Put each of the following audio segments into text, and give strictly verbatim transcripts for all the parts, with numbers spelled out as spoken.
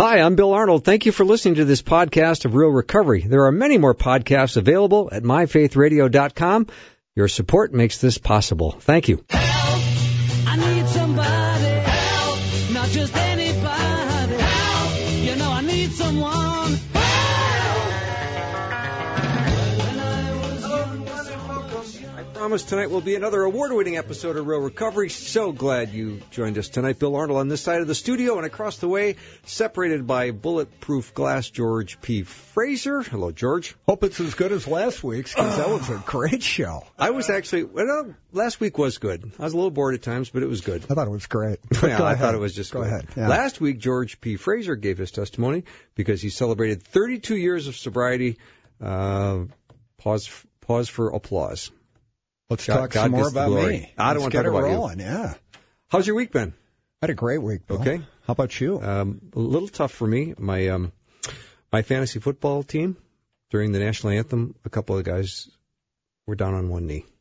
Hi, I'm Bill Arnold. Thank you for listening to this podcast of Real Recovery. There are many more podcasts available at my faith radio dot com. Your support makes this possible. Thank you. Help! I need somebody. Help! Not just anybody. Help! You know I need someone. I promise tonight will be another award-winning episode of Real Recovery. So glad you joined us tonight. Bill Arnold on this side of the studio, and across the way, separated by bulletproof glass, George P. Fraser. Hello, George. Hope it's as good as last week's, because that was a great show. I was actually, well, last week was good. I was a little bored at times, but it was good. I thought it was great. Yeah, I thought it was just Go good. ahead. Yeah. Last week, George P. Fraser gave his testimony because he celebrated thirty-two years of sobriety. Uh, pause, pause for applause. Let's God, talk God some more gets the about glory. me. I don't Let's want to get talk it about rolling, you. Yeah. How's your week been? I had a great week, Bill. Okay. How about you? Um, a little tough for me. My um, my fantasy football team, during the national anthem, a couple of guys were down on one knee.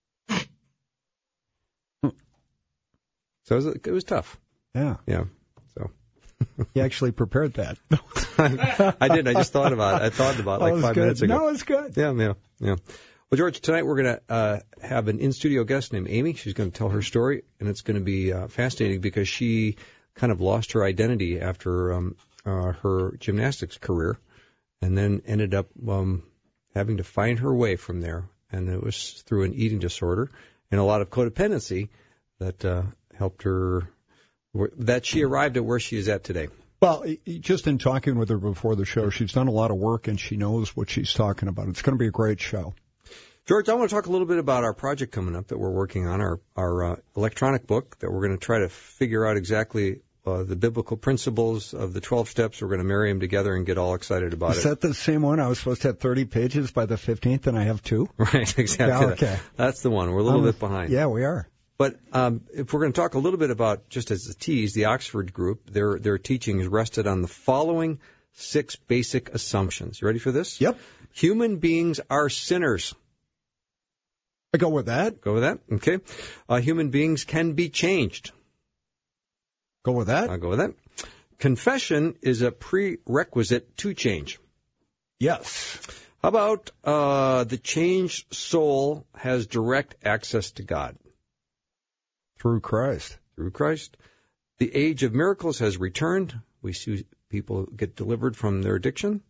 So it was, it was tough. Yeah. Yeah. So You actually prepared that. I didn't. I just thought about it. I thought about it That like was five good. minutes ago. No, it's good. Yeah, yeah, yeah. Well, George, tonight we're going to uh, have an in-studio guest named Amy. She's going to tell her story, and it's going to be uh, fascinating because she kind of lost her identity after um, uh, her gymnastics career and then ended up um, having to find her way from there. And it was through an eating disorder and a lot of codependency that uh, helped her, that she arrived at where she is at today. Well, just in talking with her before the show, she's done a lot of work, and she knows what she's talking about. It's going to be a great show. George, I want to talk a little bit about our project coming up that we're working on, our, our uh, electronic book that we're going to try to figure out exactly uh, the biblical principles of the twelve steps. We're going to marry them together and get all excited about Is it. Is that the same one? I was supposed to have thirty pages by the fifteenth, and I have two? Right, exactly. Yeah, okay. That. That's the one. We're a little um, bit behind. Yeah, we are. But um, if we're going to talk a little bit about, just as a tease, the Oxford group, their their teaching is rested on the following six basic assumptions. You ready for this? Yep. Human beings are sinners. I go with that. Go with that? Okay. Uh, human beings can be changed. Go with that. I'll go with that. Confession is a prerequisite to change. Yes. How about uh, the changed soul has direct access to God? Through Christ. Through Christ. The age of miracles has returned. We see people get delivered from their addiction.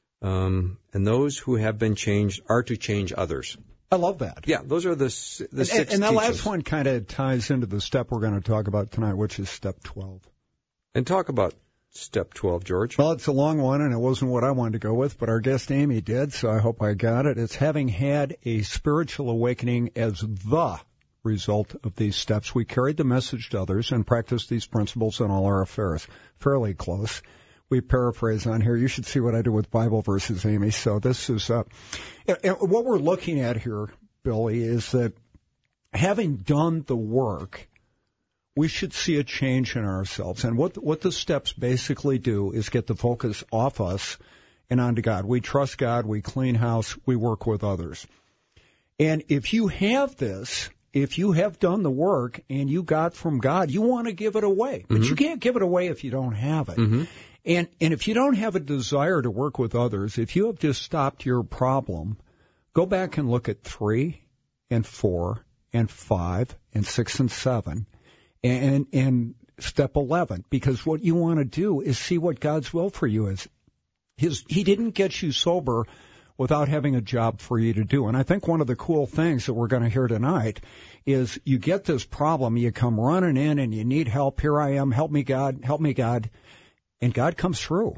Um, and those who have been changed are to change others. I love that. Yeah, those are the, the and, six And that teachings. last one kind of ties into the step we're going to talk about tonight, which is step twelve. And talk about step twelve, George. Well, it's a long one, and it wasn't what I wanted to go with, but our guest Amy did, so I hope I got it. It's having had a spiritual awakening as the result of these steps. We carried the message to others and practiced these principles in all our affairs. Fairly close. We paraphrase on here. You should see what I do with Bible verses, Amy. So this is uh, what we're looking at here, Billy, is that having done the work, we should see a change in ourselves. And what what the steps basically do is get the focus off us and onto God. We trust God. We clean house. We work with others. And if you have this, if you have done the work and you got from God, you want to give it away. But Mm-hmm. you can't give it away if you don't have it. Mm-hmm. And and if you don't have a desire to work with others, if you have just stopped your problem, go back and look at three and four and five and six and seven and and step eleven, because what you want to do is see what God's will for you is. His He didn't get you sober without having a job for you to do. And I think one of the cool things that we're going to hear tonight is you get this problem, you come running in and you need help. Here I am, help me God, help me God. And God comes through.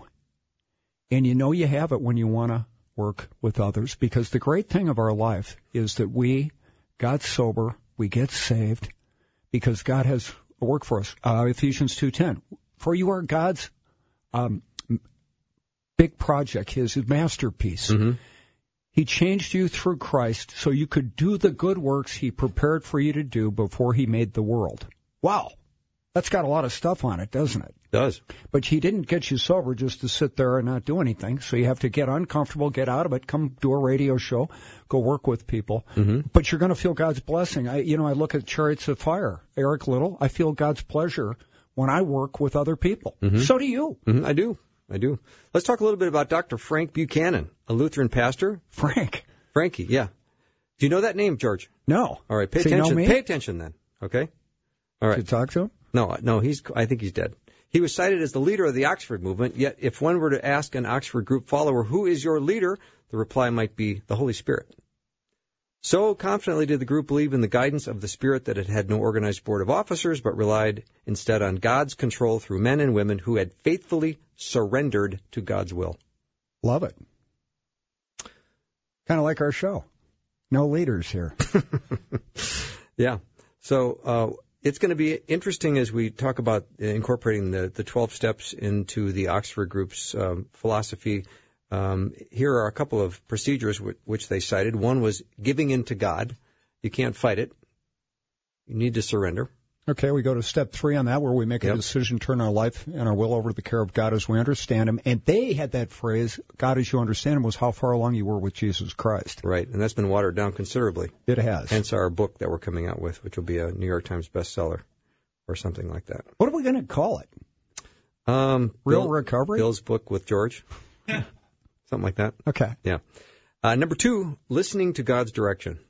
And you know you have it when you want to work with others, because the great thing of our life is that we got sober, we get saved, because God has a work for us. Uh, Ephesians two ten, for you are God's um, big project, his masterpiece. Mm-hmm. He changed you through Christ so you could do the good works he prepared for you to do before he made the world. Wow. That's got a lot of stuff on it, doesn't it? It does. But he didn't get you sober just to sit there and not do anything. So you have to get uncomfortable, get out of it, come do a radio show, go work with people. Mm-hmm. But you're going to feel God's blessing. I, you know, I look at Chariots of Fire, Eric Little. I feel God's pleasure when I work with other people. Mm-hmm. So do you. Mm-hmm. I do. I do. Let's talk a little bit about Doctor Frank Buchanan, a Lutheran pastor. Frank. Frankie, yeah. Do you know that name, George? No. All right, pay Does he know attention. me? Pay attention then, okay? All right. Did you talk to him? No, no, he's. I think he's dead. He was cited as the leader of the Oxford movement, yet if one were to ask an Oxford group follower, who is your leader, the reply might be the Holy Spirit. So confidently did the group believe in the guidance of the Spirit that it had no organized board of officers, but relied instead on God's control through men and women who had faithfully surrendered to God's will. Love it. Kind of like our show. No leaders here. Yeah. So uh, it's going to be interesting as we talk about incorporating the, the twelve steps into the Oxford group's um, philosophy. Um, here are a couple of procedures w- which they cited. One was giving in to God. You can't fight it. You need to surrender. Okay, we go to step three on that, where we make a Yep. decision, turn our life and our will over to the care of God as we understand Him. And they had that phrase, God as you understand Him, was how far along you were with Jesus Christ. Right, and that's been watered down considerably. It has. Hence our book that we're coming out with, which will be a New York Times bestseller or something like that. What are we going to call it? Um, Real Bill, Recovery? Bill's book with George. Something like that. Okay. Yeah. Uh, number two, listening to God's direction.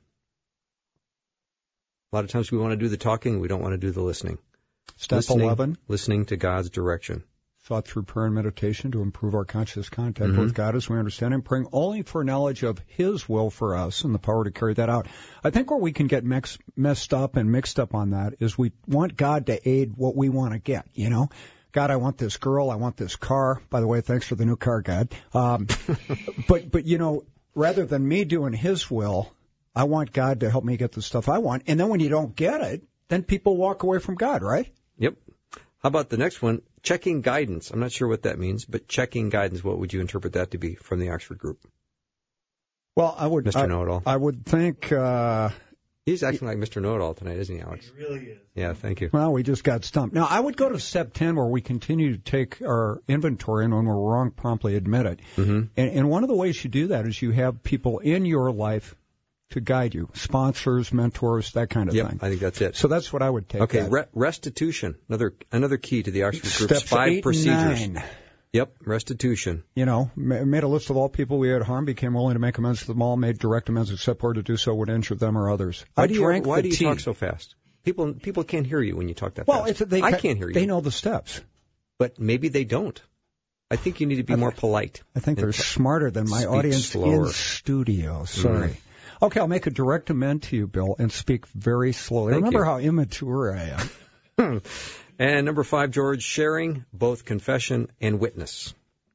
A lot of times we want to do the talking, we don't want to do the listening. Step listening, eleven, listening to God's direction. sought through prayer and meditation to improve our conscious contact Mm-hmm. with God as we understand Him, praying only for knowledge of His will for us and the power to carry that out. I think where we can get mix, messed up and mixed up on that is we want God to aid what we want to get, you know? God, I want this girl, I want this car. By the way, thanks for the new car, God. Um, but, but, you know, rather than me doing His will, I want God to help me get the stuff I want. And then when you don't get it, then people walk away from God, right? Yep. How about the next one? Checking guidance. I'm not sure what that means, but checking guidance, what would you interpret that to be from the Oxford group? Well, I would, Mister I, Know-It-All. I would think, uh, He's acting like Mister Know-It-All tonight, isn't he, Alex? He really is. Yeah, thank you. well, we just got stumped. Now, I would go to step ten, where we continue to take our inventory, and when we're wrong, promptly admit it. Mm-hmm. And, and one of the ways you do that is you have people in your life to guide you, sponsors, mentors, that kind of Yep, thing. I think that's it. So that's what I would take. Okay, that. re- restitution, another another key to the Oxford group's Steps five eight procedures. and nine. Yep, restitution. You know, ma- made a list of all people we had harmed, became willing to make amends to them all, made direct amends except where to do so would injure them or others. Why I do you, drank why the do you tea. talk so fast? People people can't hear you when you talk that Well, fast. it's, they, I can't hear you. They know the steps. But maybe they don't. I think you need to be I more think- polite. I think and they're t- smarter than my speak audience slower. in studio. Sorry. Okay, I'll make a direct amend to you, Bill, and speak very slowly. Thank Remember you. how immature I am. And number five, George, sharing both confession and witness.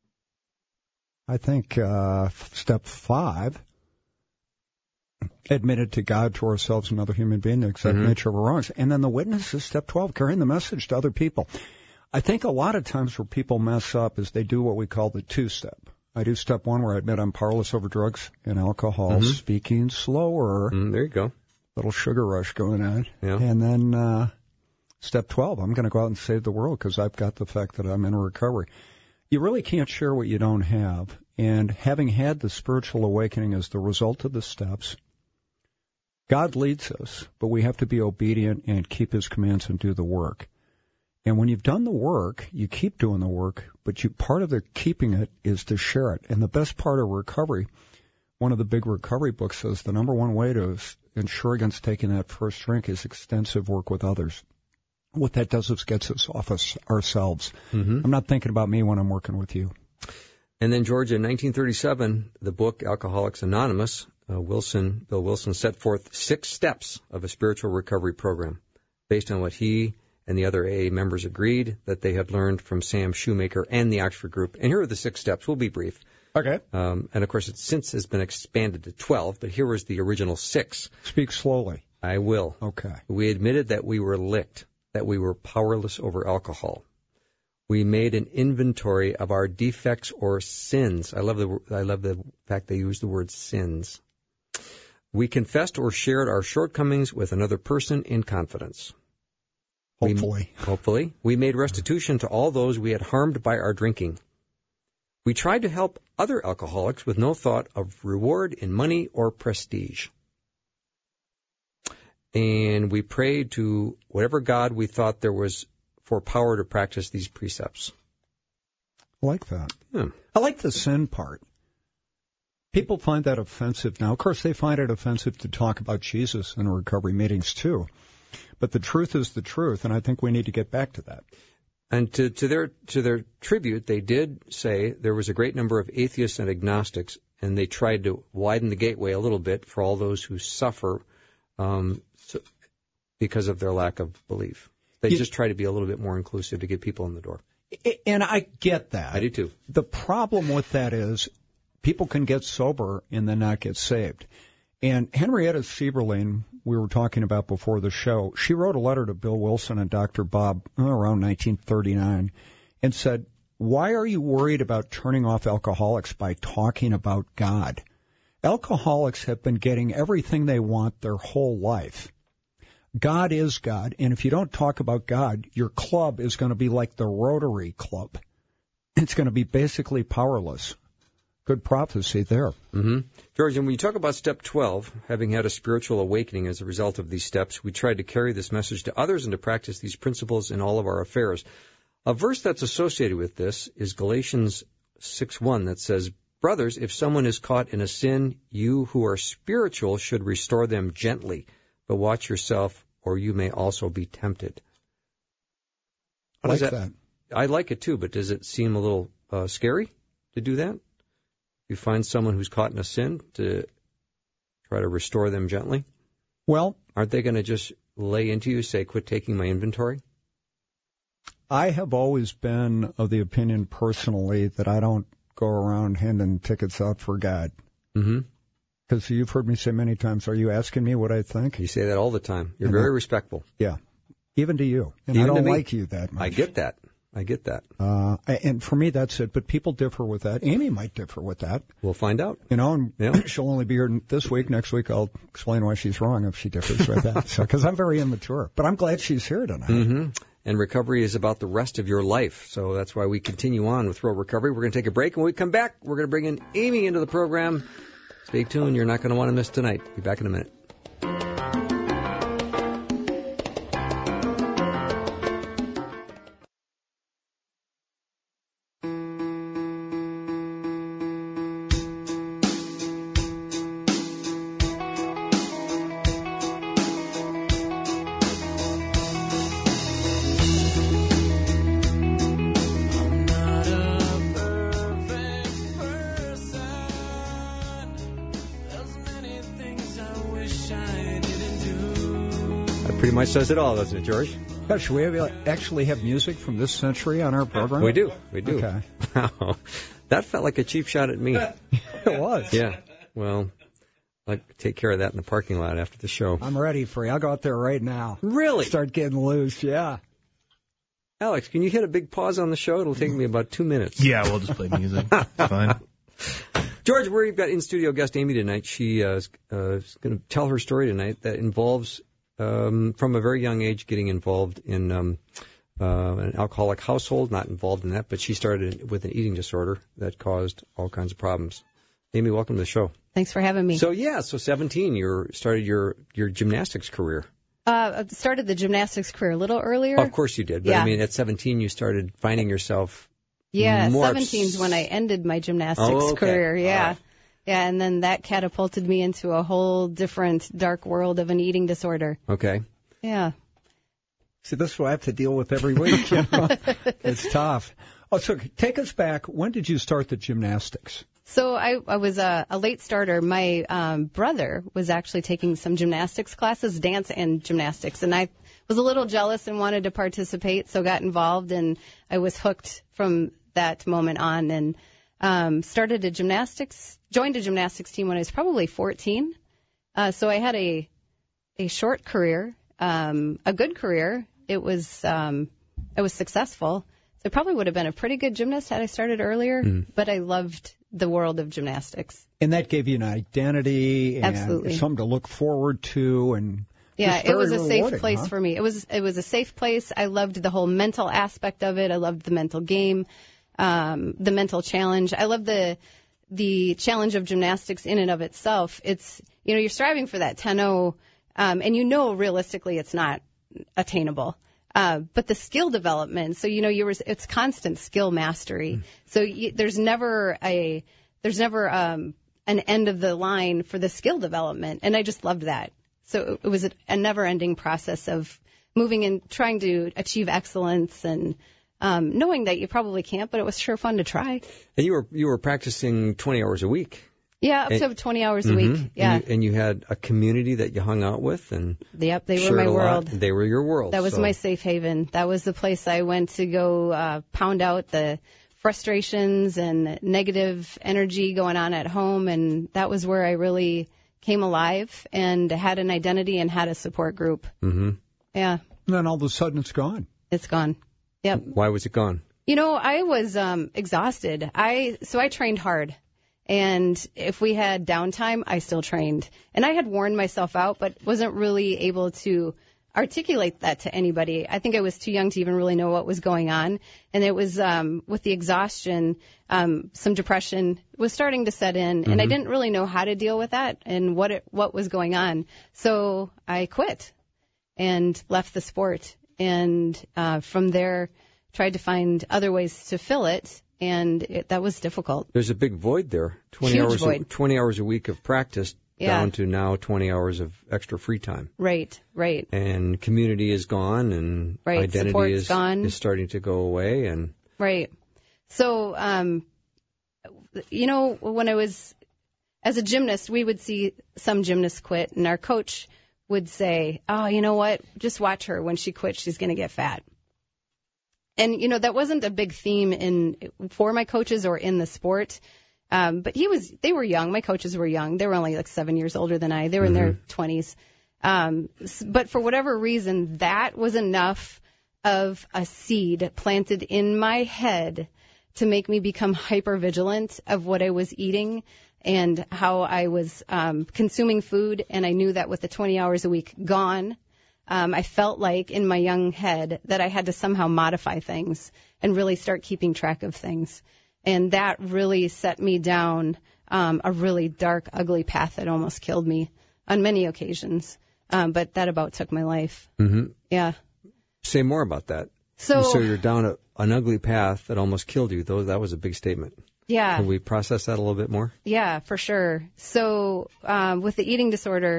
I think uh, step five, admitted to God, to ourselves, and other human being, the exact Mhm. nature of our wrongs. And then the witness is step twelve, carrying the message to other people. I think a lot of times where people mess up is they do what we call the two-step. I do step one, where I admit I'm powerless over drugs and alcohol, Mhm. speaking slower, Mm, there you go. little sugar rush going on. Yeah. And then uh, step twelve, I'm going to go out and save the world because I've got the fact that I'm in recovery. You really can't share what you don't have. And having had the spiritual awakening as the result of the steps, God leads us, but we have to be obedient and keep His commands and do the work. And when you've done the work, you keep doing the work, but you, part of the keeping it is to share it. And the best part of recovery, one of the big recovery books says the number one way to ensure against taking that first drink is extensive work with others. What that does is gets us off us ourselves. Mm-hmm. I'm not thinking about me when I'm working with you. And then, George, in nineteen thirty-seven, the book Alcoholics Anonymous, uh, Wilson, Bill Wilson set forth six steps of a spiritual recovery program based on what he and the other A A members agreed that they had learned from Sam Shoemaker and the Oxford group. And here are the six steps. We'll be brief. Okay. Um, and, of course, it since has been expanded to twelve, but here was the original six. Speak slowly. I will. Okay. We admitted that we were licked, that we were powerless over alcohol. We made an inventory of our defects or sins. I love the I love the fact they use the word sins. We confessed or shared our shortcomings with another person in confidence. Hopefully. We, hopefully. We made restitution to all those we had harmed by our drinking. We tried to help other alcoholics with no thought of reward in money or prestige. And we prayed to whatever God we thought there was for power to practice these precepts. I like that. Yeah. I like the sin part. People find that offensive now. Of course, they find it offensive to talk about Jesus in recovery meetings, too. But the truth is the truth, and I think we need to get back to that. And to, to their to their tribute, they did say there was a great number of atheists and agnostics, and they tried to widen the gateway a little bit for all those who suffer um, so, because of their lack of belief. They you, just try to be a little bit more inclusive to get people in the door. And I get that. I do, too. The problem with that is people can get sober and then not get saved. And Henrietta Sieberling, we were talking about before the show, she wrote a letter to Bill Wilson and Doctor Bob oh, around nineteen thirty-nine and said, why are you worried about turning off alcoholics by talking about God? Alcoholics have been getting everything they want their whole life. God is God, and if you don't talk about God, your club is going to be like the Rotary Club. It's going to be basically powerless. Good prophecy there. Mm-hmm. George, and when you talk about step twelve, having had a spiritual awakening as a result of these steps, we tried to carry this message to others and to practice these principles in all of our affairs. A verse that's associated with this is Galatians six one that says, brothers, if someone is caught in a sin, you who are spiritual should restore them gently, but watch yourself, or you may also be tempted. I like that, that. I like it too, but does it seem a little uh, scary to do that? You find someone who's caught in a sin to try to restore them gently? Well, aren't they going to just lay into you, say, quit taking my inventory? I have always been of the opinion personally that I don't go around handing tickets out for God. Mm-hmm. Because you've heard me say many times, are you asking me what I think? You say that all the time. You're and very I, respectful. Yeah. Even to you. And Even I don't to me. like you that much. I get that. I get that. Uh, and for me, that's it. But people differ with that. Amy might differ with that. We'll find out. You know, and yeah. she'll only be here this week. Next week, I'll explain why she's wrong if she differs with that. So, because I'm very immature. But I'm glad she's here tonight. Mm-hmm. And recovery is about the rest of your life. So that's why we continue on with Road Recovery. We're going to take a break. When we come back, we're going to bring in Amy into the program. Stay tuned. You're not going to want to miss tonight. Be back in a minute. Pretty much says it all, doesn't it, George? Yeah, should we have, actually have music from this century on our program? We do. We do. Okay. Wow. That felt like a cheap shot at me. It was. Yeah. Well, I'll take care of that in the parking lot after the show. I'm ready for you. I'll go out there right now. Really? Start getting loose, yeah. Alex, can you hit a big pause on the show? It'll take me about two minutes. Yeah, we'll just play music. Fine. George, we've got in-studio guest Amy tonight. She uh, is uh, going to tell her story tonight that involves, um, from a very young age, getting involved in um, uh, an alcoholic household. Not involved in that, but she started with an eating disorder that caused all kinds of problems. Amy, welcome to the show. Thanks for having me. So, yeah, so seventeen, you started your, your gymnastics career. Uh, I started the gymnastics career a little earlier. Oh, of course you did. But, yeah. I mean, at seventeen, you started finding yourself Yeah, more seventeen is obs- when I ended my gymnastics Oh, okay. career, yeah. Right. Yeah, and then that catapulted me into a whole different dark world of an eating disorder. Okay. Yeah. See, this is what I have to deal with every week. You know? It's tough. Oh, so take us back. When did you start the gymnastics? So I, I was a, a late starter. My um, brother was actually taking some gymnastics classes, dance and gymnastics, and I was a little jealous and wanted to participate, so got involved, and I was hooked from that moment on, and um, started a gymnastics, joined a gymnastics team when I was probably fourteen. Uh, so I had a a short career, um, a good career. It was um, I was successful. So I probably would have been a pretty good gymnast had I started earlier, Mm. but I loved the world of gymnastics. And that gave you an identity and Absolutely. something to look forward to, and Yeah, just it was very a safe rewarding, place huh? for me. It was it was a safe place. I loved the whole mental aspect of it. I loved the mental game, um, the mental challenge. I love the the challenge of gymnastics in and of itself. It's, you know, you're striving for that ten oh, um, and you know realistically it's not attainable. Uh, but the skill development, so, you know, you were, it's constant skill mastery. So you, there's never a, there's never um, an end of the line for the skill development. And I just loved that. So it was a, a never-ending process of moving and trying to achieve excellence and um, knowing that you probably can't, but it was sure fun to try. And you were you were practicing twenty hours a week. Yeah, up and, to twenty hours a mm-hmm, week. Yeah. And you, and you had a community that you hung out with, and yep, they were shared my a lot. world. They were your world. That was so. my safe haven. That was the place I went to go uh, pound out the frustrations and negative energy going on at home, and that was where I really came alive and had an identity and had a support group. Mm-hmm. Yeah. And then all of a sudden it's gone. It's gone. Yep. Why was it gone? You know, I was um, exhausted. I so I trained hard. And if we had downtime, I still trained. And I had worn myself out, but wasn't really able to articulate that to anybody. I think I was too young to even really know what was going on. And it was um, with the exhaustion, um, some depression was starting to set in. Mm-hmm. And I didn't really know how to deal with that and what it, what was going on. So I quit and left the sport. And uh, from there, tried to find other ways to fill it. And it, that was difficult. There's a big void there. twenty Huge hours, void. A, twenty hours a week of practice yeah. down to now twenty hours of extra free time. Right, right. And community is gone, and right. identity Support's is gone. is starting to go away. And right. So, um, you know, when I was as a gymnast, we would see some gymnasts quit, and our coach would say, "Oh, you know what? Just watch her. When she quits, she's going to get fat." And, you know, that wasn't a big theme in for my coaches or in the sport. Um, but he was, they were young. My coaches were young. They were only like seven years older than I. They were mm-hmm. in their twenties. Um, but for whatever reason, that was enough of a seed planted in my head to make me become hyper vigilant of what I was eating and how I was um, consuming food. And I knew that with the twenty hours a week gone, Um, I felt like in my young head that I had to somehow modify things and really start keeping track of things. And that really set me down um, a really dark, ugly path that almost killed me on many occasions. Um, but that about took my life. Mm-hmm. Yeah. Say more about that. So, so you're down a, an ugly path that almost killed you, though. That was a big statement. Yeah. Can we process that a little bit more? Yeah, for sure. So um, with the eating disorder,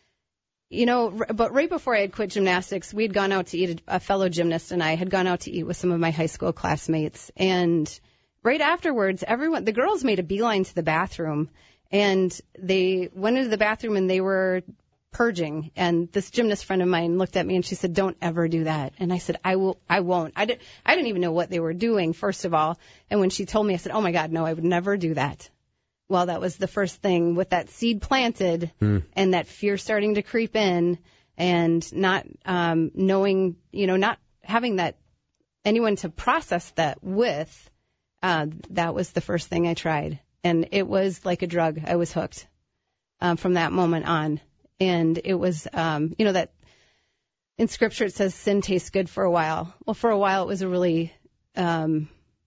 you know, but right before I had quit gymnastics, we had gone out to eat, a fellow gymnast and I had gone out to eat with some of my high school classmates. And right afterwards, everyone, the girls made a beeline to the bathroom and they went into the bathroom and they were purging. And this gymnast friend of mine looked at me and she said, "Don't ever do that." And I said, I will, I won't. I, did, I didn't even know what they were doing, first of all. And when she told me, I said, "Oh my God, no, I would never do that." Well, that was the first thing with that seed planted mm. and that fear starting to creep in and not um, knowing, you know, not having that anyone to process that with. Uh, that was the first thing I tried. And it was like a drug. I was hooked um, from that moment on. And it was, um, you know, that in Scripture it says sin tastes good for a while. Well, for a while it was a really, um,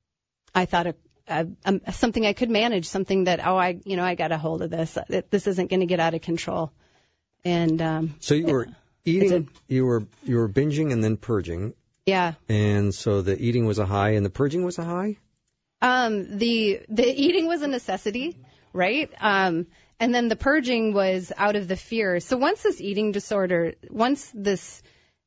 I thought, a Uh, um, something I could manage, something that, oh, I, you know, I got a hold of this. This isn't going to get out of control. And um, so you were eating, you were you were binging and then purging. Yeah. And so the eating was a high and the purging was a high? Um, the the eating was a necessity, right? Um, and then the purging was out of the fear. So once this eating disorder, once this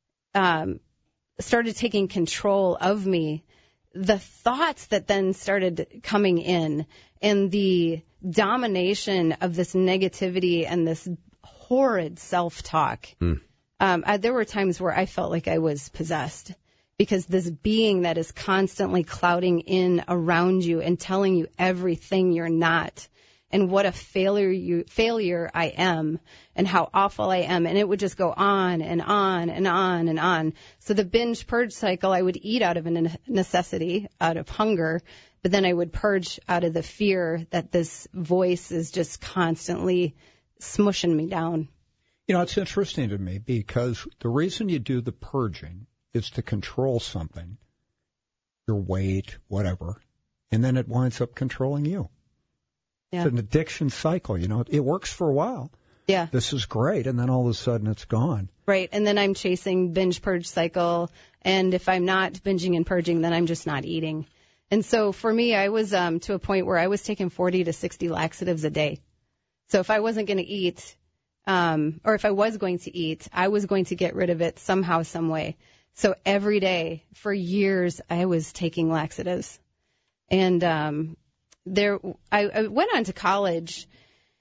um, started taking control of me, the thoughts that then started coming in and the domination of this negativity and this horrid self-talk. Mm. Um, I, there were times where I felt like I was possessed because this being that is constantly clouding in around you and telling you everything you're not and what a failure you failure I am and how awful I am. And it would just go on and on and on and on. So the binge purge cycle, I would eat out of a necessity, out of hunger, but then I would purge out of the fear that this voice is just constantly smushing me down. You know, it's interesting to me because the reason you do the purging is to control something, your weight, whatever, and then it winds up controlling you. Yeah. It's an addiction cycle, you know. It works for a while, Yeah. This is great. And then all of a sudden it's gone. Right. And then I'm chasing binge purge cycle. And if I'm not binging and purging, then I'm just not eating. And so for me, I was um, to a point where I was taking forty to sixty laxatives a day. So if I wasn't going to eat, um, or if I was going to eat, I was going to get rid of it somehow, some way. So every day for years, I was taking laxatives. And um, there, I, I went on to college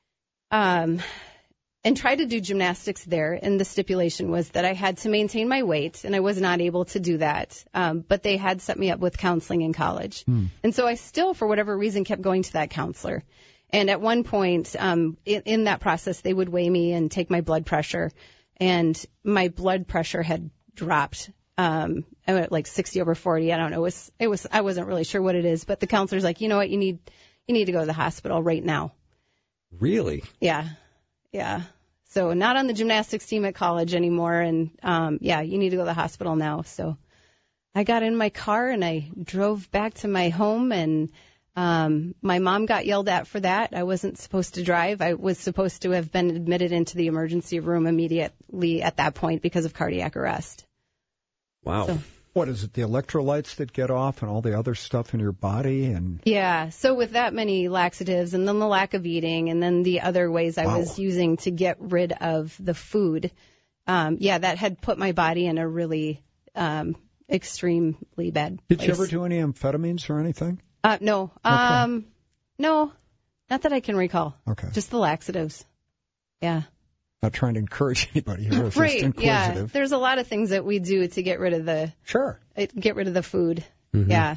um, and tried to do gymnastics there. And the stipulation was that I had to maintain my weight, and I was not able to do that. Um, but they had set me up with counseling in college. Mm. And so I still, for whatever reason, kept going to that counselor. And at one point um, in, in that process, they would weigh me and take my blood pressure. And my blood pressure had dropped. Um, I went like sixty over forty. I don't know. It was, it was, I wasn't really sure what it is, but the counselor's like, you know what? You need, you need to go to the hospital right now. Really? Yeah. Yeah. So not on the gymnastics team at college anymore. And, um, yeah, you need to go to the hospital now. So I got in my car and I drove back to my home, and, um, my mom got yelled at for that. I wasn't supposed to drive. I was supposed to have been admitted into the emergency room immediately at that point because of cardiac arrest. Wow. So, what is it, the electrolytes that get off and all the other stuff in your body? And yeah, so with that many laxatives and then the lack of eating and then the other ways I wow. was using to get rid of the food, um, yeah, that had put my body in a really um, extremely bad Did place. you ever do any amphetamines or anything? Uh, no. Okay. Um, no, not that I can recall. Okay. Just the laxatives. Yeah. Not trying to encourage anybody here. It's right. just inquisitive. Yeah. There's a lot of things that we do to get rid of the sure. Get rid of the food. Mm-hmm. Yeah.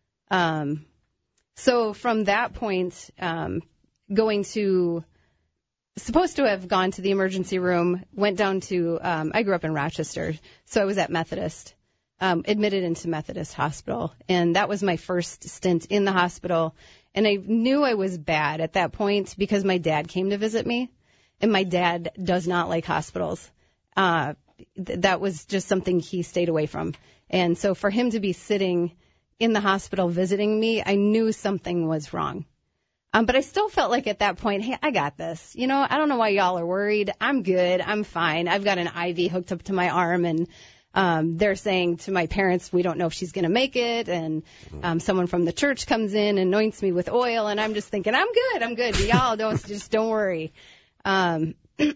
Um, so from that point, um, going to supposed to have gone to the emergency room, went down to um, I grew up in Rochester, so I was at Methodist. Um, admitted into Methodist Hospital, and that was my first stint in the hospital. And I knew I was bad at that point because my dad came to visit me. And my dad does not like hospitals. Uh, th- that was just something he stayed away from. And so for him to be sitting in the hospital visiting me, I knew something was wrong. Um, but I still felt like at that point, hey, I got this. You know, I don't know why y'all are worried. I'm good. I'm fine. I've got an I V hooked up to my arm, and um, they're saying to my parents, we don't know if she's going to make it. And um, someone from the church comes in and anoints me with oil, and I'm just thinking, I'm good. I'm good. Y'all don't just don't worry. Um,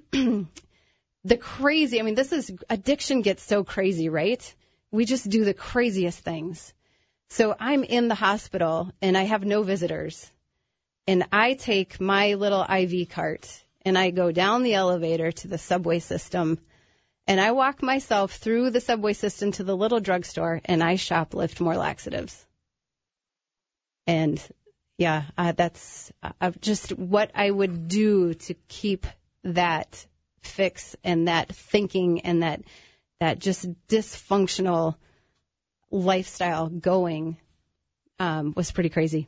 the crazy, I mean, this is, addiction gets so crazy, right? We just do the craziest things. So I'm in the hospital and I have no visitors, and I take my little I V cart and I go down the elevator to the subway system, and I walk myself through the subway system to the little drugstore, and I shoplift more laxatives. And yeah, uh, that's uh, just what I would do to keep that fix and that thinking and that that just dysfunctional lifestyle going um, was pretty crazy.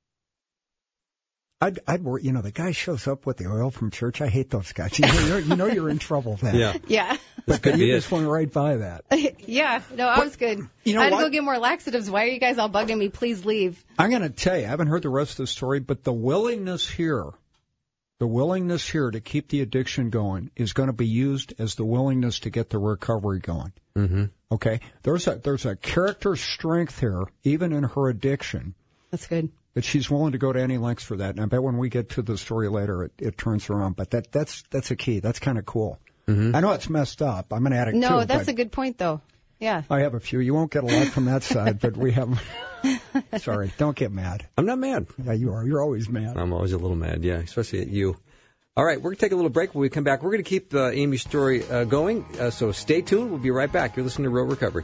I'd, I'd worry, you know, the guy shows up with the oil from church. I hate those guys. You know, you're, you know you're in trouble then. Yeah. Yeah. But you just went right by that. Yeah. No, I was good. You know I had what? to go get more laxatives. Why are you guys all bugging me? Please leave. I'm going to tell you, I haven't heard the rest of the story, but the willingness here, the willingness here to keep the addiction going is going to be used as the willingness to get the recovery going. Mm-hmm. Okay? There's a, there's a character strength here, even in her addiction. That's good. That she's willing to go to any lengths for that. And I bet when we get to the story later, it, it turns around. But that that's that's a key. That's kind of cool. Mm-hmm. I know it's messed up. I'm an addict too. No, that's but a good point, though. Yeah. I have a few. You won't get a lot from that side, but we have. Sorry, don't get mad. I'm not mad. Yeah, you are. You're always mad. I'm always a little mad, yeah, especially at you. All right, we're going to take a little break. When we come back, we're going to keep uh, Amy's story uh, going. Uh, so stay tuned. We'll be right back. You're listening to Real Recovery.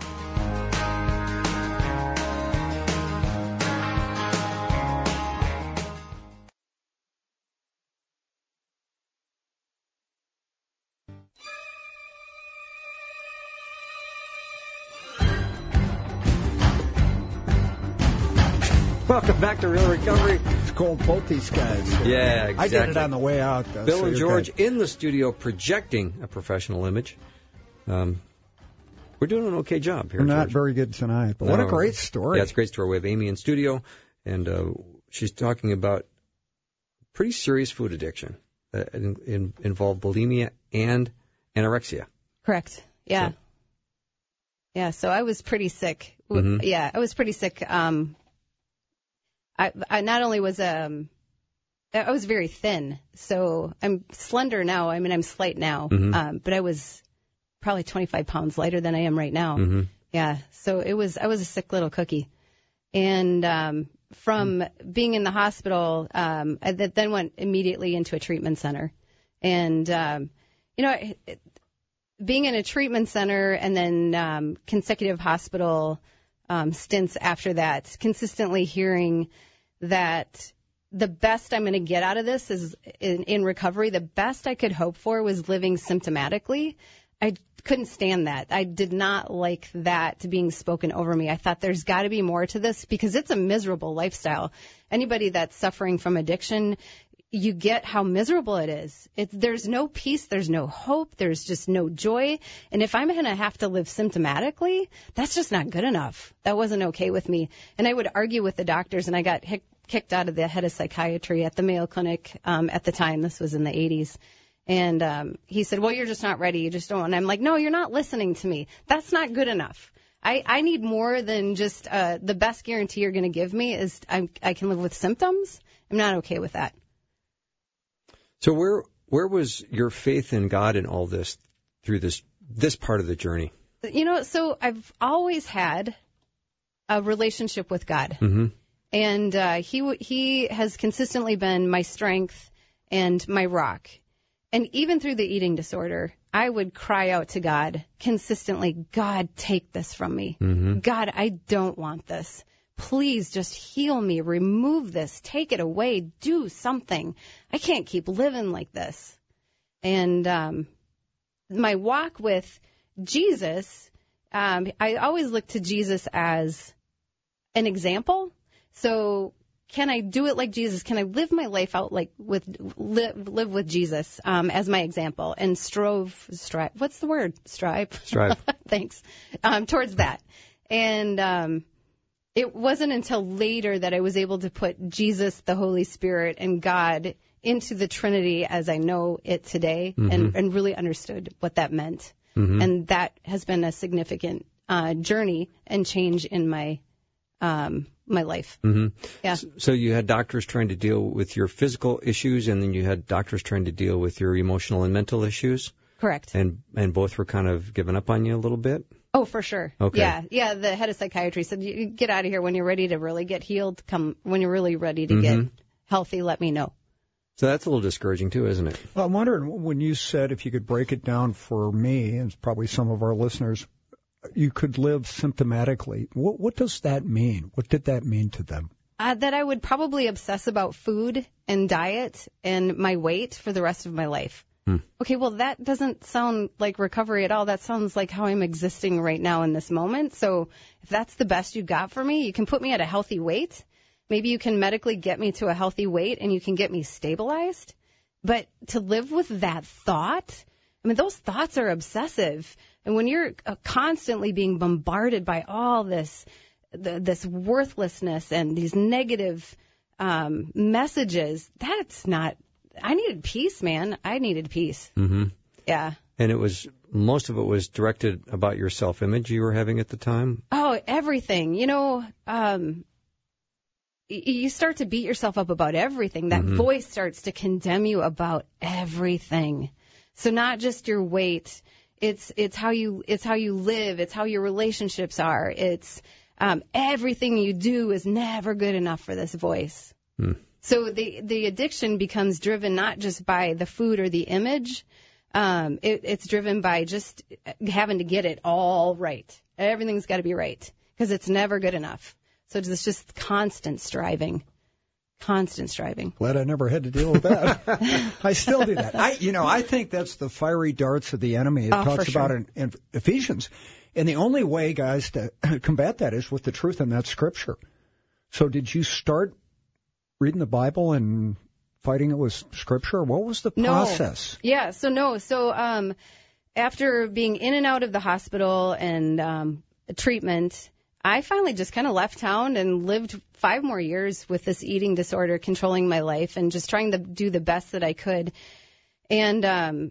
Welcome back to Real Recovery. It's called both these guys. Yeah, exactly. I did it on the way out, though. Bill so and you're George good. in the studio projecting a professional image. Um, we're doing an okay job here. We're not George. very good tonight, but what No. a great story. Yeah, it's a great story. We have Amy in studio, and uh, she's talking about pretty serious food addiction uh, in, in, involved bulimia and anorexia. Correct. Yeah. So- Yeah. So I was pretty sick. Mhm. Yeah, I was pretty sick. Um, I, I not only was um, I was very thin. So I'm slender now. I mean, I'm slight now. Mhm. Um, but I was probably twenty-five pounds lighter than I am right now. hmm Yeah. So it was, I was a sick little cookie. And, um, from being in the hospital, um, I th- then went immediately into a treatment center. And, um, you know, it, it, being in a treatment center and then, um, consecutive hospital, um, stints after that, consistently hearing that the best I'm going to get out of this is in, in recovery, the best I could hope for was living symptomatically. I couldn't stand that. I did not like that being spoken over me. I thought there's got to be more to this because it's a miserable lifestyle. Anybody that's suffering from addiction, you get how miserable it is. It, there's no peace. There's no hope. There's just no joy. And if I'm going to have to live symptomatically, that's just not good enough. That wasn't okay with me. And I would argue with the doctors, and I got hic- kicked out of the head of psychiatry at the Mayo Clinic um, at the time. This was in the eighties. And um, he said, well, you're just not ready. You just don't. And I'm like, no, you're not listening to me. That's not good enough. I, I need more than just uh, the best guarantee you're going to give me is I'm, I can live with symptoms. I'm not okay with that. So where where was your faith in God in all this through this this part of the journey? You know, so I've always had a relationship with God. Mm-hmm. And uh, he w- he has consistently been my strength and my rock. And even through the eating disorder, I would cry out to God consistently, God, take this from me. Mm-hmm. God, I don't want this. Please just heal me, remove this, take it away, do something. I can't keep living like this. And um, my walk with Jesus, um, I always look to Jesus as an example. So can I do it like Jesus? Can I live my life out like with live, live with Jesus um, as my example and strove, strive? What's the word? Strive. Strive. Thanks. Um, towards that. And um, it wasn't until later that I was able to put Jesus, the Holy Spirit, and God into the Trinity as I know it today, Mm-hmm. and, and really understood what that meant. Mm-hmm. And that has been a significant uh, journey and change in my um, my life. Mm-hmm. Yeah. So you had doctors trying to deal with your physical issues, and then you had doctors trying to deal with your emotional and mental issues, Correct. and and both were kind of giving up on you a little bit. Oh, for sure. Okay. Yeah. Yeah. The head of psychiatry said, you you get out of here when you're ready to really get healed. Come when you're really ready to Mhm. get healthy. Let me know. So that's a little discouraging too, isn't it? Well, I'm wondering when you said if you could break it down for me and probably some of our listeners, you could live symptomatically. What, what does that mean? What did that mean to them? Uh, that I would probably obsess about food and diet and my weight for the rest of my life. Hmm. Okay, well, that doesn't sound like recovery at all. That sounds like how I'm existing right now in this moment. So if that's the best you got for me, you can put me at a healthy weight. Maybe you can medically get me to a healthy weight and you can get me stabilized. But to live with that thought, I mean, those thoughts are obsessive. And when you're uh, constantly being bombarded by all this, the, this worthlessness and these negative um, messages, that's not, I needed peace, man. I needed peace. Mm-hmm. Yeah. And it was, most of it was directed about your self-image you were having at the time? Oh, everything. You know, um, y- you start to beat yourself up about everything. That Mhm. voice starts to condemn you about everything. So not just your weight. It's, it's how you, it's how you live. It's how your relationships are. It's, um, everything you do is never good enough for this voice. Hmm. So the, the addiction becomes driven not just by the food or the image. Um, it, it's driven by just having to get it all right. Everything's got to be right because it's never good enough. So it's just constant striving, constant striving. Glad I never had to deal with that. I still do that. I, you know, I think that's the fiery darts of the enemy. It Oh, talks for sure. about in, in Ephesians. And the only way, guys, to combat that is with the truth in that scripture. So did you start reading the Bible and fighting it with scripture? What was the process? No. Yeah. So no. So um, after being in and out of the hospital and um, treatment, I finally just kind of left town and lived five more years with this eating disorder controlling my life and just trying to do the best that I could. And um,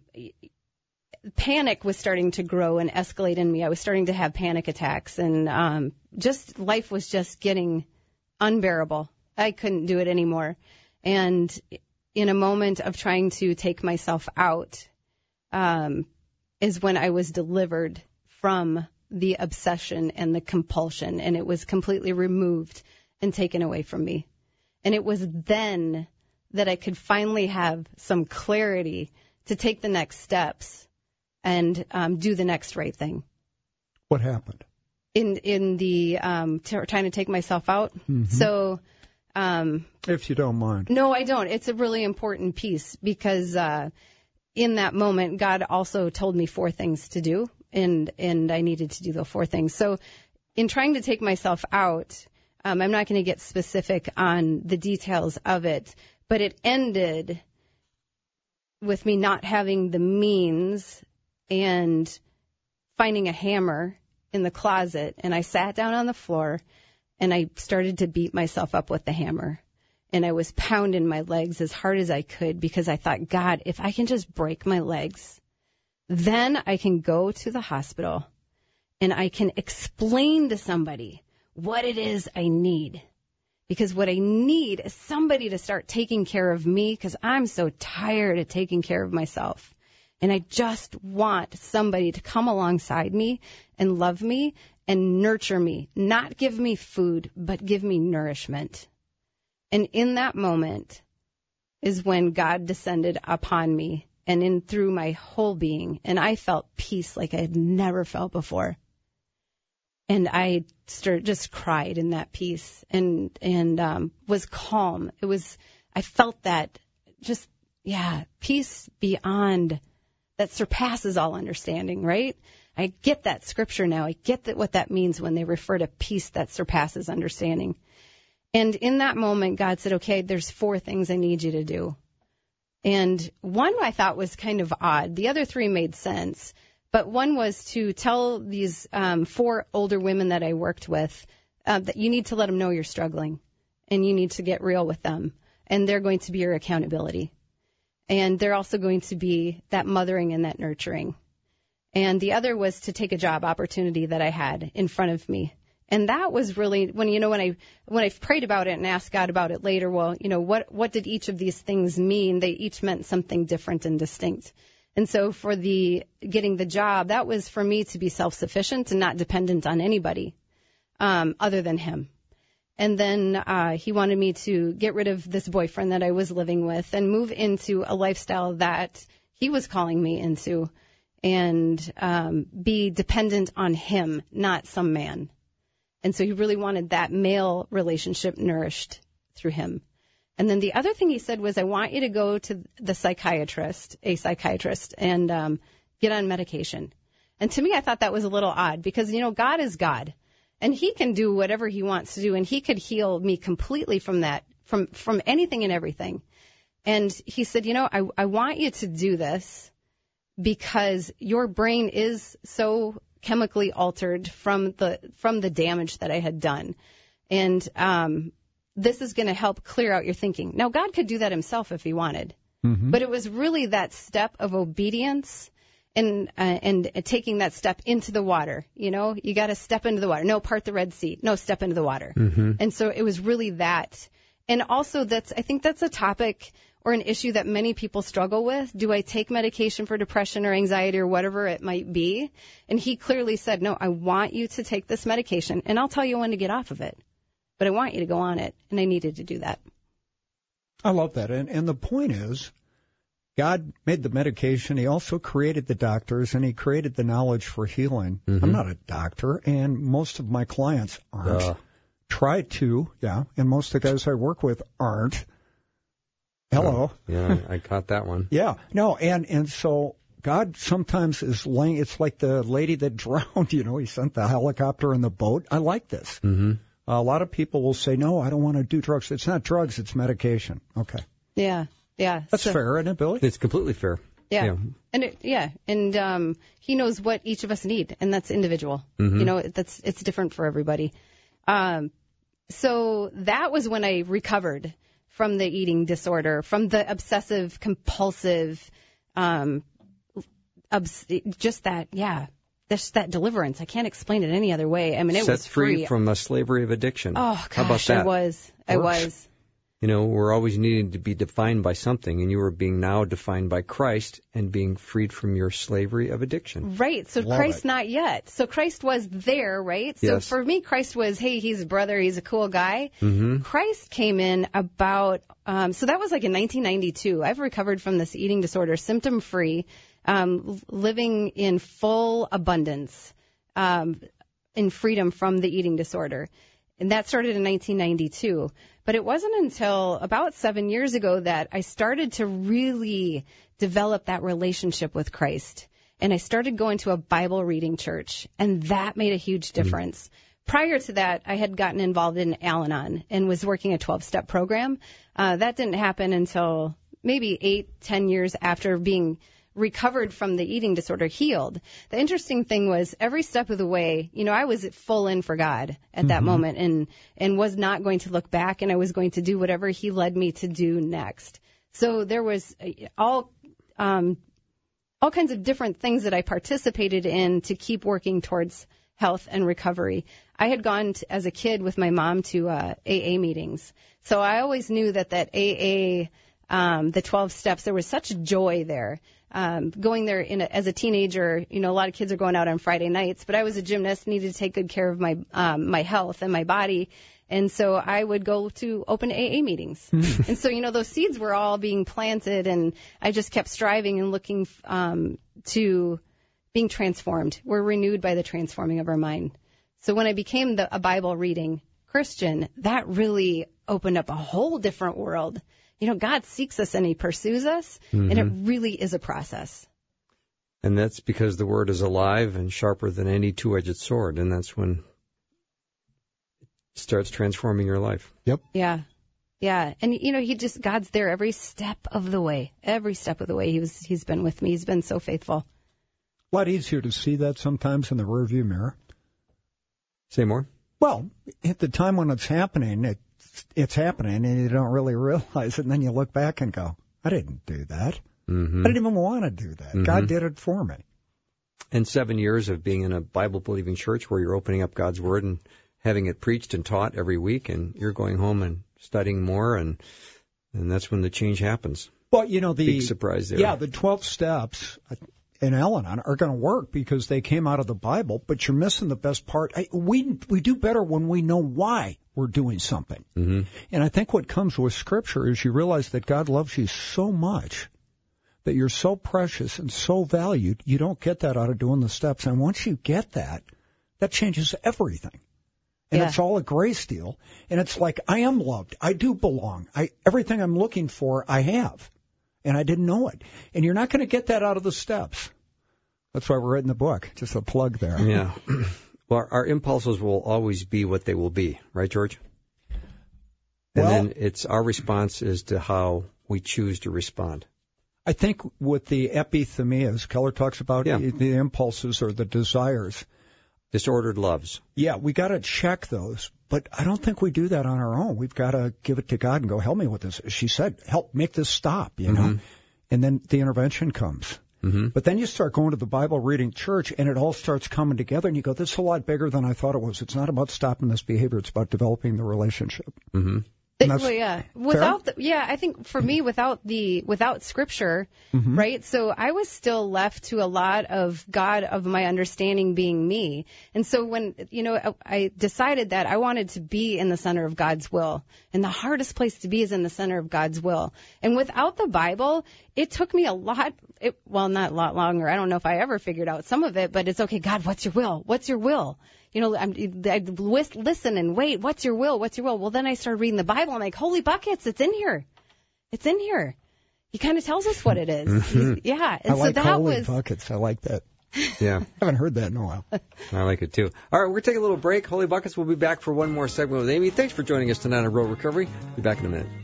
panic was starting to grow and escalate in me. I was starting to have panic attacks, and um, just life was just getting unbearable. I couldn't do it anymore. And in a moment of trying to take myself out um, is when I was delivered from the obsession and the compulsion, and it was completely removed and taken away from me. And it was then that I could finally have some clarity to take the next steps and um, do the next right thing. What happened? In in the um, t- trying to take myself out. Mm-hmm. So, um, if you don't mind. No, I don't. It's a really important piece because uh, in that moment, God also told me four things to do, and and I needed to do the four things. So, in trying to take myself out, um, I'm not going to get specific on the details of it, but it ended with me not having the means and finding a hammer in the closet, and I sat down on the floor and I started to beat myself up with the hammer. And I was pounding my legs as hard as I could because I thought, God, if I can just break my legs, then I can go to the hospital and I can explain to somebody what it is I need. Because what I need is somebody to start taking care of me because I'm so tired of taking care of myself. And I just want somebody to come alongside me and love me and nurture me, not give me food, but give me nourishment. And in that moment is when God descended upon me and in through my whole being. And I felt peace like I had never felt before. And I started, just cried in that peace and, and um, was calm. It was, I felt that just, yeah, peace beyond, that surpasses all understanding, right? I get that scripture now. I get that what that means when they refer to peace that surpasses understanding. And in that moment, God said, okay, there's four things I need you to do. And one I thought was kind of odd. The other three made sense. But one was to tell these um, four older women that I worked with uh, that you need to let them know you're struggling and you need to get real with them. And they're going to be your accountability. And they're also going to be that mothering and that nurturing. And the other was to take a job opportunity that I had in front of me. And that was really when, you know, when I when I prayed about it and asked God about it later, well, you know, what what did each of these things mean? They each meant something different and distinct. And so for the getting the job, that was for me to be self-sufficient and not dependent on anybody um, other than him. And then uh, he wanted me to get rid of this boyfriend that I was living with and move into a lifestyle that he was calling me into and um, be dependent on him, not some man. And so he really wanted that male relationship nourished through him. And then the other thing he said was, I want you to go to the psychiatrist, a psychiatrist, and um, get on medication. And to me, I thought that was a little odd because, you know, God is God. And he can do whatever he wants to do, and he could heal me completely from that, from, from anything and everything. And he said, you know, I, I want you to do this because your brain is so chemically altered from the from the damage that I had done. And um, this is going to help clear out your thinking. Now, God could do that himself if he wanted. Mm-hmm. But it was really that step of obedience and uh, and taking that step into the water. You know, you got to step into the water. No, part the Red Sea. No, step into the water. Mm-hmm. And so it was really that. And also that's, I think that's a topic or an issue that many people struggle with. Do I take medication for depression or anxiety or whatever it might be? And he clearly said, no, I want you to take this medication and I'll tell you when to get off of it. But I want you to go on it. And I needed to do that. I love that. And, and the point is, God made the medication. He also created the doctors, and he created the knowledge for healing. Mm-hmm. I'm not a doctor, and most of my clients aren't. Uh. Try to, yeah, and most of the guys I work with aren't. Hello. Oh, yeah, I caught that one. Yeah, no, and, and so God sometimes is laying, it's like the lady that drowned, you know, he sent the helicopter and the boat. I like this. Mm-hmm. A lot of people will say, no, I don't want to do drugs. It's not drugs, it's medication. Okay. Yeah. Yeah. That's so fair, isn't it, Billy? It's completely fair. Yeah. yeah. And it, yeah. And um, he knows what each of us need, and that's individual. Mm-hmm. You know, that's it's different for everybody. Um, so that was when I recovered from the eating disorder, from the obsessive compulsive um, obs- just that, yeah, just that deliverance. I can't explain it any other way. I mean, it Set was free free. from the slavery of addiction. Oh, How about gosh, that? I was. I Works. was. You know, we're always needing to be defined by something, and you are being now defined by Christ and being freed from your slavery of addiction. Right. So Love Christ it. not yet. So Christ was there, right? So Yes. for me, Christ was, hey, he's a brother, he's a cool guy. Mm-hmm. Christ came in about, um, so that was like in nineteen ninety-two. I've recovered from this eating disorder, symptom free, um, living in full abundance, um, in freedom from the eating disorder. And that started in nineteen ninety-two. But it wasn't until about seven years ago that I started to really develop that relationship with Christ. And I started going to a Bible reading church, and that made a huge difference. Mm. Prior to that, I had gotten involved in Al-Anon and was working a twelve-step program. Uh, that didn't happen until maybe eight, ten years after being recovered from the eating disorder, healed. The interesting thing was every step of the way, you know, I was full in for God at that mm-hmm. moment and, and was not going to look back, and I was going to do whatever he led me to do next. So there was all, um, all kinds of different things that I participated in to keep working towards health and recovery. I had gone to, as a kid with my mom to uh, A A meetings. So I always knew that that A A, um, the twelve steps, there was such joy there. Um, going there in a, as a teenager, you know, a lot of kids are going out on Friday nights, but I was a gymnast, needed to take good care of my um, my health and my body. And so I would go to open A A meetings. And so, you know, those seeds were all being planted, and I just kept striving and looking um, to being transformed. We're renewed by the transforming of our mind. So when I became the, a Bible reading Christian, that really opened up a whole different world. You know, God seeks us and he pursues us, mm-hmm. and it really is a process. And that's because the word is alive and sharper than any two-edged sword, and that's when it starts transforming your life. Yep. Yeah. Yeah. And, you know, he just, God's there every step of the way. Every step of the way he was, he's been with me. He's been so faithful. A lot easier to see that sometimes in the rearview mirror. Say more. Well, at the time when it's happening, it it's happening, and you don't really realize it, and then you look back and go, I didn't do that. Mm-hmm. I didn't even want to do that. Mm-hmm. God did it for me. And seven years of being in a Bible-believing church where you're opening up God's Word and having it preached and taught every week, and you're going home and studying more, and and that's when the change happens. Well, you know, the big surprise there. Yeah, the twelve steps in Al-Anon are going to work because they came out of the Bible, but you're missing the best part. I, we we do better when we know why we're doing something. Mm-hmm. And I think what comes with Scripture is you realize that God loves you so much, that you're so precious and so valued, you don't get that out of doing the steps. And once you get that, that changes everything. And yeah. it's all a grace deal. And it's like, I am loved. I do belong. I everything I'm looking for, I have. And I didn't know it. And you're not going to get that out of the steps. That's why we're writing the book. Just a plug there. Yeah. Well, our impulses will always be what they will be. Right, George? And well, then it's our response as to how we choose to respond. I think with the epithemias, Keller talks about yeah. the impulses or the desires. Disordered loves. Yeah, we got to check those. But I don't think we do that on our own. We've got to give it to God and go, help me with this. She said, help make this stop, you mm-hmm. know. And then the intervention comes. Mm-hmm. But then you start going to the Bible reading church, and it all starts coming together, and you go, this is a lot bigger than I thought it was. It's not about stopping this behavior. It's about developing the relationship. Mm-hmm. Well, yeah. Without the, yeah, I think for me, without the without Scripture, mm-hmm. right? So I was still left to a lot of God of my understanding being me. And so when, you know, I decided that I wanted to be in the center of God's will. And the hardest place to be is in the center of God's will. And without the Bible, it took me a lot, it, well, not a lot longer. I don't know if I ever figured out some of it, but it's okay. God, what's your will? What's your will? You know, I'm, I listen and wait. What's your will? What's your will? Well, then I started reading the Bible. I'm like, holy buckets, it's in here. It's in here. He kind of tells us what it is. Mm-hmm. Yeah. And I like so that holy was, buckets. I like that. Yeah. I haven't heard that in a while. I like it, too. All right, we're going to take a little break. Holy Buckets, we'll be back for one more segment with Amy. Thanks for joining us tonight on Road Recovery. Be back in a minute.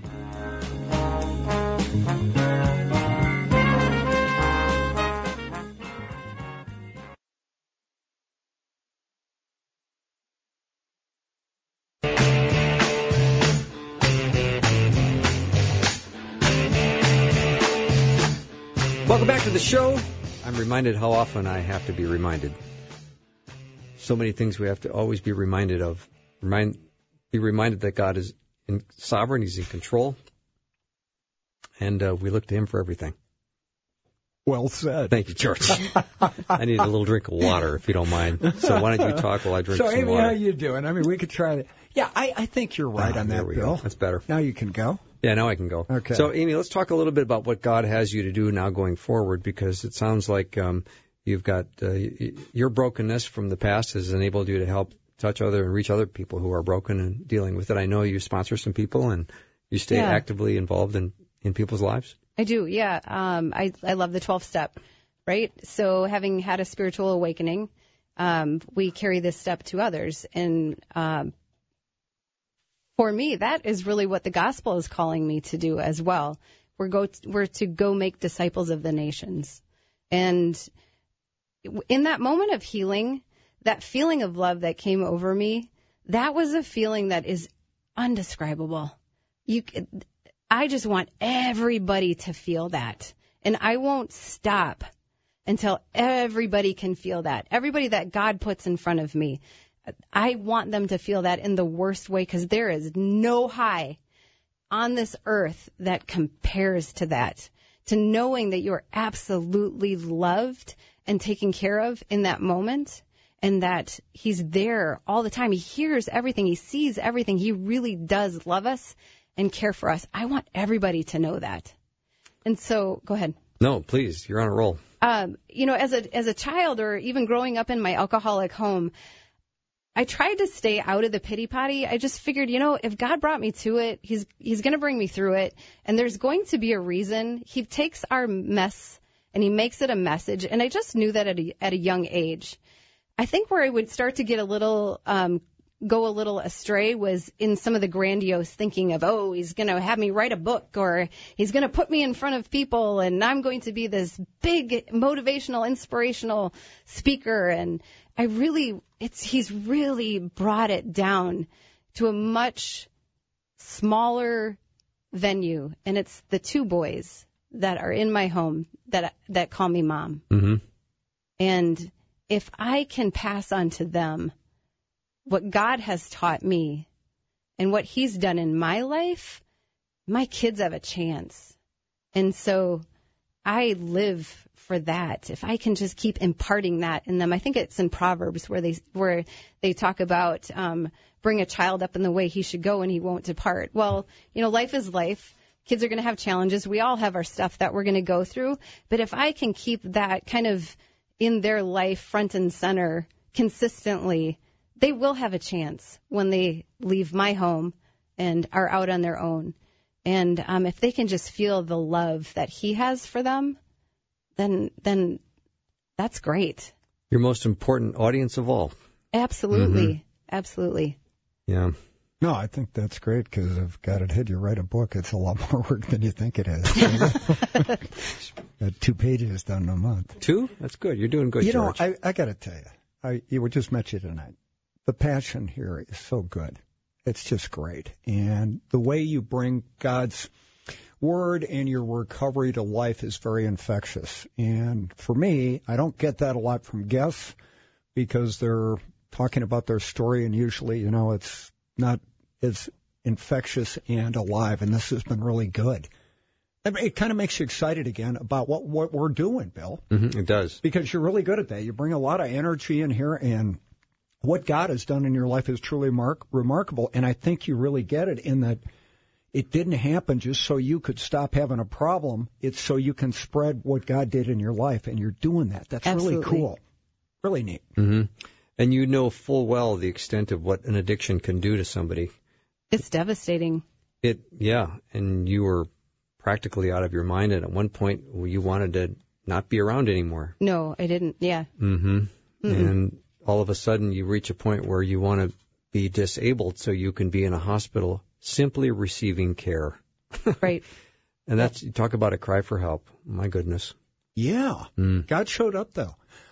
Welcome back to the show. I'm reminded how often I have to be reminded. So many things we have to always be reminded of. Remind, be reminded that God is in sovereign, He's in control, and uh, we look to Him for everything. Well said. Thank you, George. I need a little drink of water, if you don't mind. So why don't you talk while I drink so, some Amy, water? how you doing? I mean, we could try to. Yeah, I, I think you're right Ah, on there that, we Bill. go. That's better. Now you can go. Yeah, now I can go. Okay. So, Amy, let's talk a little bit about what God has you to do now going forward, because it sounds like um, you've got uh, your brokenness from the past has enabled you to help touch other and reach other people who are broken and dealing with it. I know you sponsor some people and you stay Yeah. actively involved in, in people's lives. I do, yeah. Um, I, I love the twelve step, right? So having had a spiritual awakening, um, we carry this step to others. And um, for me, that is really what the gospel is calling me to do as well. We're, go t- we're to go make disciples of the nations. And in that moment of healing, that feeling of love that came over me, that was a feeling that is undescribable. You, I just want everybody to feel that. And I won't stop until everybody can feel that. Everybody that God puts in front of me, I want them to feel that in the worst way, because there is no high on this earth that compares to that. To knowing that you're absolutely loved and taken care of in that moment, and that He's there all the time. He hears everything. He sees everything. He really does love us and care for us. I want everybody to know that. And so, go ahead. No, please, you're on a roll. Um, you know, as a as a child, or even growing up in my alcoholic home, I tried to stay out of the pity potty. I just figured, you know, if God brought me to it, He's He's going to bring me through it, and there's going to be a reason. He takes our mess and He makes it a message, and I just knew that at a, at a young age. I think where I would start to get a little, um, go a little astray was in some of the grandiose thinking of, oh, He's going to have me write a book, or He's going to put me in front of people, and I'm going to be this big motivational, inspirational speaker. And I really, it's, He's really brought it down to a much smaller venue. And it's the two boys that are in my home that, that call me mom. Mm-hmm. And if I can pass on to them what God has taught me and what He's done in my life, my kids have a chance. And so I live for that. If I can just keep imparting that in them. I think it's in Proverbs where they where they talk about um, bring a child up in the way he should go and he won't depart. Well, you know, life is life. Kids are going to have challenges. We all have our stuff that we're going to go through. But if I can keep that kind of in their life front and center consistently, they will have a chance when they leave my home and are out on their own. And um, if they can just feel the love that He has for them, then then that's great. Your most important audience of all. Absolutely. Mm-hmm. Absolutely. Yeah. No, I think that's great, because if God had had you write a book, it's a lot more work than you think it is. Got two pages done in a month. Two? That's good. You're doing good, You know, George. I, I got to tell you, I, you were just met you tonight. The passion here is so good. It's just great. And the way you bring God's word and your recovery to life is very infectious. And for me, I don't get that a lot from guests, because they're talking about their story, and usually, you know, it's not as infectious and alive. And this has been really good. It kind of makes you excited again about what, what we're doing, Bill. Mm-hmm, it does. Because you're really good at that. You bring a lot of energy in here, and what God has done in your life is truly mark, remarkable. And I think you really get it in that it didn't happen just so you could stop having a problem. It's so you can spread what God did in your life, and you're doing that. That's Absolutely. really cool. Really neat. Mm-hmm. And you know full well the extent of what an addiction can do to somebody. It's devastating. It, yeah, and you were practically out of your mind, and at one point you wanted to not be around anymore. No, I didn't. Yeah. Mm-hmm. Mm-mm. And all of a sudden you reach a point where you want to be disabled so you can be in a hospital simply receiving care. Right. And that's, you talk about a cry for help. My goodness. Yeah. Mm. God showed up, though.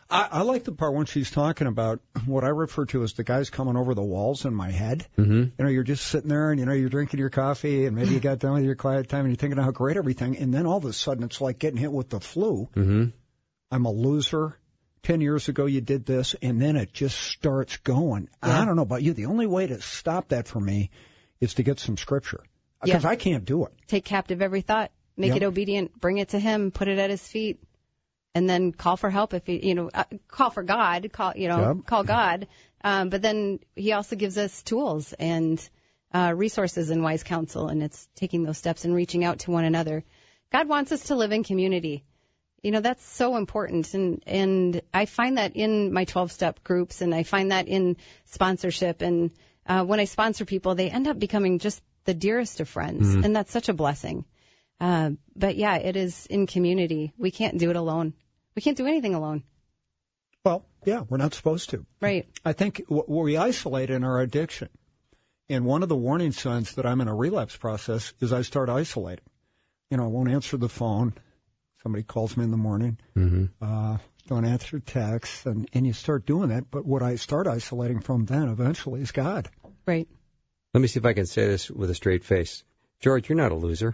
I, I like the part when she's talking about what I refer to as the guys coming over the walls in my head. Mm-hmm. You know, you're just sitting there and, you know, you're drinking your coffee and maybe you got done with your quiet time and you're thinking how great everything. And then all of a sudden it's like getting hit with the flu. Mm-hmm. I'm a loser. Ten years ago you did this. And then it just starts going. Yeah. I don't know about you. The only way to stop that for me is to get some scripture. Because Yeah. I can't do it. Take captive every thought, make Yep. it obedient, bring it to him, put it at his feet, and then call for help if you, you know, uh, call for God, call, you know, Yep. call God. Um, but then he also gives us tools and uh, resources and wise counsel, and it's taking those steps and reaching out to one another. God wants us to live in community. You know, that's so important. And, and I find that in my twelve-step groups, and I find that in sponsorship. And uh, when I sponsor people, they end up becoming just the dearest of friends. Mm-hmm. And that's such a blessing. Uh, but, yeah, it is in community. We can't do it alone. We can't do anything alone. Well, yeah, we're not supposed to. Right. I think w- we isolate in our addiction. And one of the warning signs that I'm in a relapse process is I start isolating. You know, I won't answer the phone. Somebody calls me in the morning. Mm-hmm. Uh, don't answer texts. And, and you start doing that. But what I start isolating from then eventually is God. Right. Let me see if I can say this with a straight face. George, you're not a loser.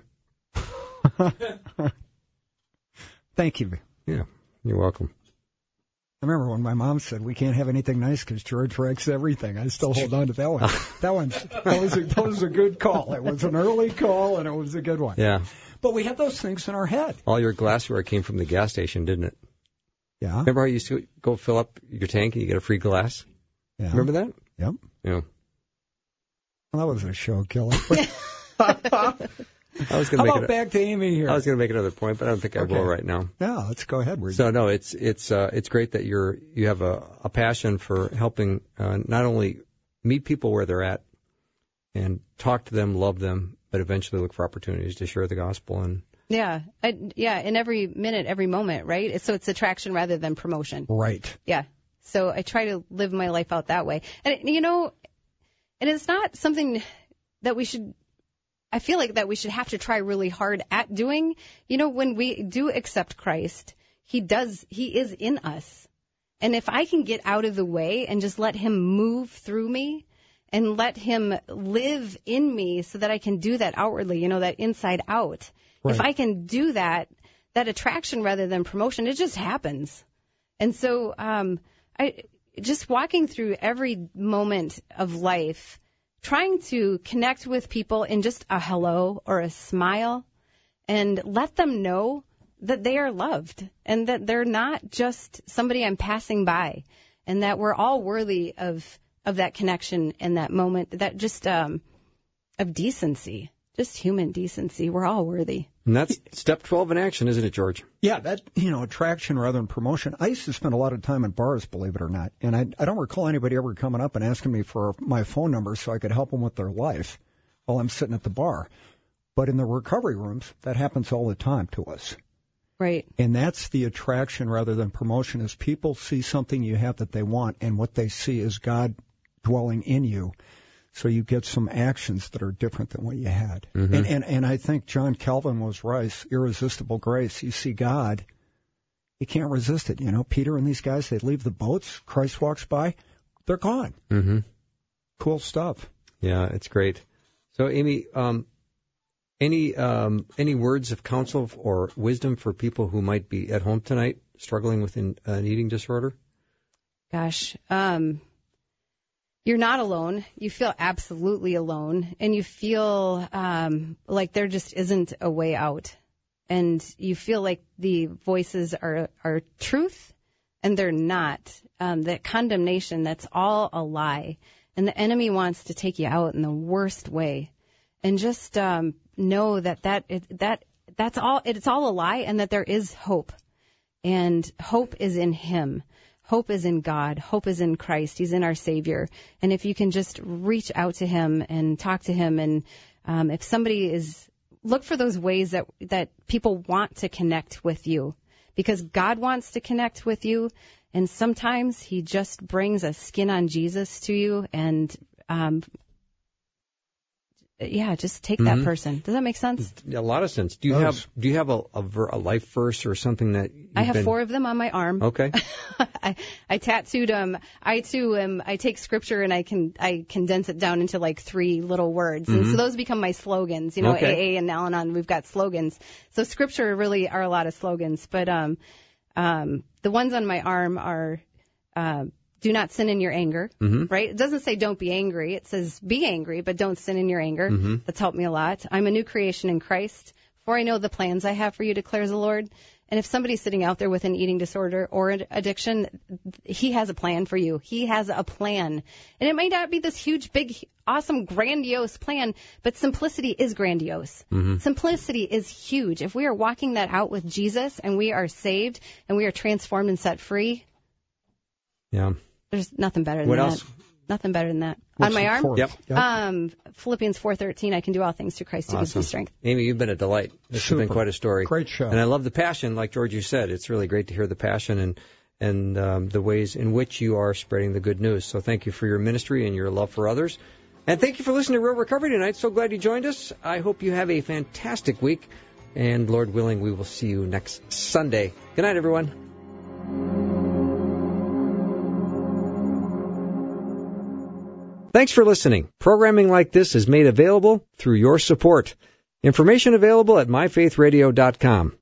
Thank you. Yeah, you're welcome. I remember when my mom said we can't have anything nice because George wrecks everything. I still hold on to that one. That one, that was a, that was a good call. It was an early call and it was a good one. Yeah. But we have those things in our head. All your glassware came from the gas station, didn't it? Yeah. Remember how you used to go fill up your tank and you get a free glass? Yeah. Remember that? Yep. Yeah. Well, that was a show killer. I was going How to make about it. back to Amy here? I was going to make another point, but I don't think I Okay. will right now. Yeah, let's go ahead. We're So no, it's it's uh, it's great that you're you have a, a passion for helping uh, not only meet people where they're at and talk to them, love them, but eventually look for opportunities to share the gospel. And Yeah. I, yeah. In every minute, every moment, right? So it's attraction rather than promotion. right. Yeah. So I try to live my life out that way. And, you know, and it's not something that we should, I feel like that we should have to try really hard at doing. You know, when we do accept Christ, he does, he is in us. And if I can get out of the way and just let him move through me and let him live in me so that I can do that outwardly, you know, that inside out. If Right. I can do that, that attraction rather than promotion, it just happens. And so, um, I just walking through every moment of life, trying to connect with people in just a hello or a smile and let them know that they are loved and that they're not just somebody I'm passing by and that we're all worthy of, of that connection and that moment, that just, um, of decency, just human decency. We're all worthy. And that's step twelve in action, isn't it, George? Yeah, that, you know, attraction rather than promotion. I used to spend a lot of time in bars, believe it or not. And I, I don't recall anybody ever coming up and asking me for my phone number so I could help them with their life while I'm sitting at the bar. But in the recovery rooms, that happens all the time to us. Right. And that's the attraction rather than promotion is people see something you have that they want, and what they see is God dwelling in you. So you get some actions that are different than what you had. Mm-hmm. And, and and I think John Calvin was right. Irresistible grace. You see God, you can't resist it. You know, Peter and these guys, they leave the boats. Christ walks by, they're gone. Mm-hmm. Cool stuff. Yeah, it's great. So, Amy, um, any um, any words of counsel or wisdom for people who might be at home tonight struggling with an, an eating disorder? Gosh, um, you're not alone. You feel absolutely alone, and you feel um, like there just isn't a way out. And you feel like the voices are, are truth, and they're not. Um, that condemnation, that's all a lie. And the enemy wants to take you out in the worst way. And just um, know that, that, it, that that's all, it's all a lie, and that there is hope. And hope is in him. Hope is in God. Hope is in Christ. He's in our Savior. And if you can just reach out to him and talk to him, and um, if somebody is, look for those ways that, that people want to connect with you, because God wants to connect with you. And sometimes he just brings a skin on Jesus to you, and um, yeah, just take Mhm. that person. Does that make sense? A lot of sense. Do you Does. have do you have a, a, ver- a life verse or something that you've I have been... four of them on my arm. Okay. I, I tattooed them. I too am. I take scripture and I can I condense it down into like three little words, and so those become my slogans. You know, Okay. A A and Al-Anon, we've got slogans. So scripture really are a lot of slogans, but um, um, the ones on my arm are. Uh, Do not sin in your anger, Mhm. right? It doesn't say don't be angry. It says be angry, but don't sin in your anger. Mhm. That's helped me a lot. I'm a new creation in Christ. For I know the plans I have for you, declares the Lord. And if somebody's sitting out there with an eating disorder or an addiction, he has a plan for you. He has a plan. And it may not be this huge, big, awesome, grandiose plan, but simplicity is grandiose. Mhm. Simplicity is huge. If we are walking that out with Jesus and we are saved and we are transformed and set free, Yeah. there's nothing better than What that. else? Nothing better than that. What's On my the arm? fourth? Yep. Um, Philippians four thirteen, I can do all things through Christ who gives me Awesome. strength. Amy, you've been a delight. This has been Super. quite a story. Great show. And I love the passion, like George, you said. It's really great to hear the passion and and um, the ways in which you are spreading the good news. So thank you for your ministry and your love for others. And thank you for listening to Real Recovery tonight. So glad you joined us. I hope you have a fantastic week. And Lord willing, we will see you next Sunday. Good night, everyone. Thanks for listening. Programming like this is made available through your support. Information available at my faith radio dot com.